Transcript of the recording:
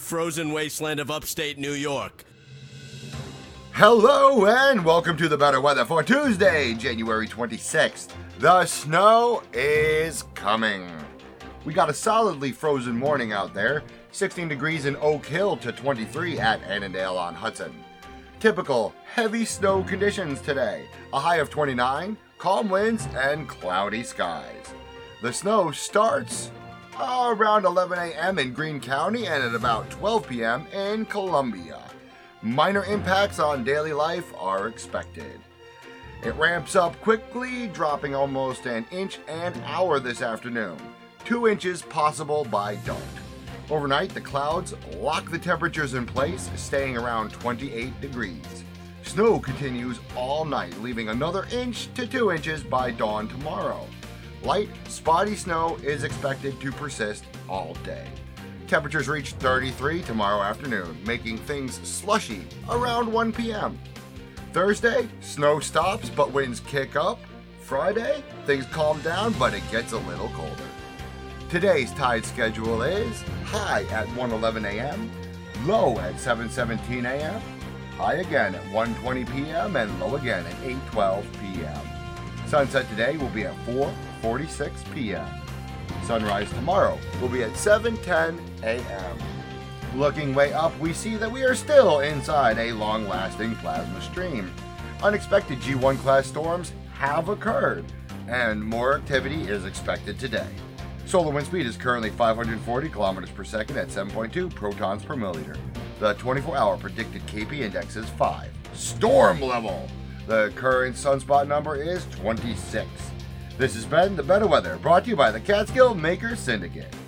frozen wasteland of upstate New York. Hello and welcome to the better weather for Tuesday, January 26th. The snow is coming. We got a solidly frozen morning out there, 16 degrees in Oak Hill to 23 at Annandale on Hudson. Typical heavy snow conditions today, a high of 29, calm winds and cloudy skies. The snow starts around 11 a.m. in Greene County and at about 12 p.m. in Columbia. Minor impacts on daily life are expected. It ramps up quickly, dropping almost an inch an hour this afternoon. 2 inches possible by dawn. Overnight, the clouds lock the temperatures in place, staying around 28 degrees. Snow continues all night, leaving another inch to 2 inches by dawn tomorrow. Light, spotty snow is expected to persist all day. Temperatures reach 33 tomorrow afternoon, making things slushy around 1 p.m. Thursday, snow stops but winds kick up. Friday, things calm down but it gets a little colder. Today's tide schedule is high at 1:11 a.m., low at 7:17 a.m., high again at 1:20 p.m., and low again at 8:12 p.m. Sunset today will be at 4:46 p.m. Sunrise tomorrow will be at 7:10 a.m. Looking way up, we see that we are still inside a long-lasting plasma stream. Unexpected G1 class storms have occurred, and more activity is expected today. Solar wind speed is currently 540 kilometers per second at 7.2 protons per milliliter. The 24-hour predicted KP index is 5. Storm level! The current sunspot number is 26. This has been The Better Weather, brought to you by the Catskill Makers Syndicate.